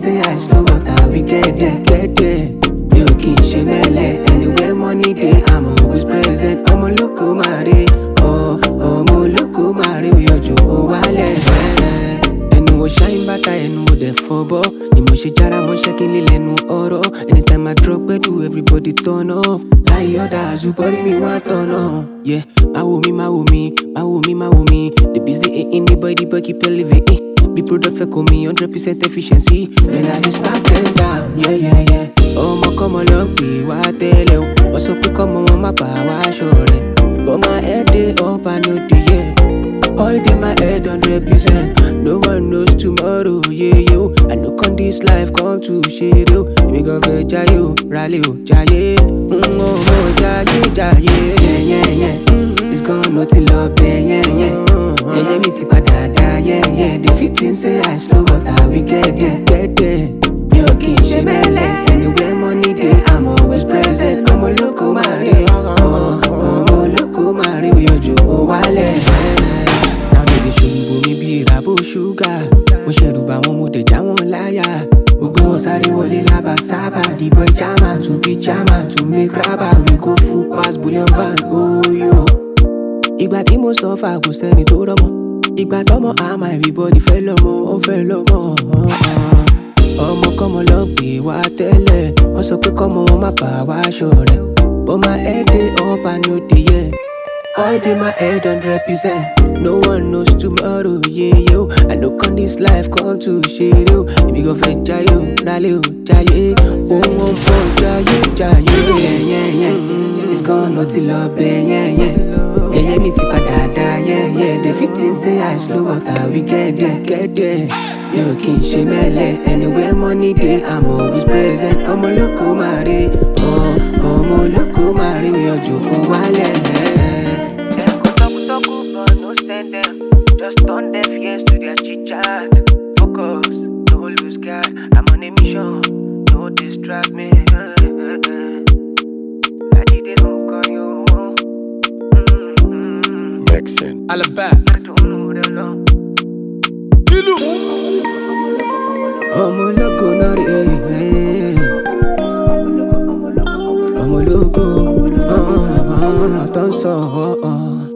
say I slow, but I we get there, get there. You can she mele. Anywhere money day, I'm always present. I'm a loco mare, oh, I'm a loco mare. We are Joe Wale. Ẹnu shine bata, ẹnu de fobo. Ni mo she jara, mo shaking lilenu oro. Anytime I drop it, do everybody turn off. Like others who body me want turn off. Yeah, my woman, my woman, my woman, my woman. The busy in the body, but keep elevating. Be product for me, 100% efficiency. When I just back them down, yeah, yeah, yeah. Oh, my come along, be what they do. Also, pick up my power, sure. But my head, they up, I know the yeah. All in my head, 100%. No one knows tomorrow, yeah, yo. I know come this life, come to shade, yo. Me go ve jayo, rally, yo, jaye. Oh, jaye, jaye, yeah, yeah, yeah. It's gone, no till up there, yeah, yeah. Yeah, yeah, me tipa dada, yeah, yeah. The 15 say I slow, but I we get there, get there. You can she mele. Anywhere money day, I'm always present. I'm a loco mare, oh, I'm a loco mare. We are Joe Wale. Now they show me be rabo sugar. Mo ṣẹ̀rù bà wọ́n mo dẹ̀ já wọn láyà. Gbogbo wọn sáré wọlé lába sábà. The boy chairman to be chairman to make rubber. We go full pass bullion van, oh yo. Ìgbà tí mo sọ fà kò sẹ́ni tó rọ́mọ. Ìgbà tọ́mọ àmà everybody fẹ́ lọ́mọ, ó fẹ́ lọ́mọ. Ọmọ kọ́mọ lọ pè wá tẹ́lẹ̀. Wọ́n sọ pé kọ́mọ wọn má bà wá ṣọ̀rẹ́. But my head dey up and no dey yeah. All day my head 100%. No one knows tomorrow, yeah, yo. I know come this life come to shade, yo. Me go fetch jayo, rally, yo, jaye. Oh, jaye, jaye, yeah, yeah, yeah. It's gone, no till up there, yeah, yeah. Yeah, yeah, me tipa dada, yeah, yeah. The 15 say I slow, but I we get there, get there. You can she mele. Anywhere money day, I'm always present. I'm a loco mare, oh, I'm a loco mare. We are Joe Wale. Just turn deaf ears to their chit-chat. Focus, no lose guard. I'm on a mission, no distract me. Mixing. Alaba. I'm a loco, not I'm a loco, don't so.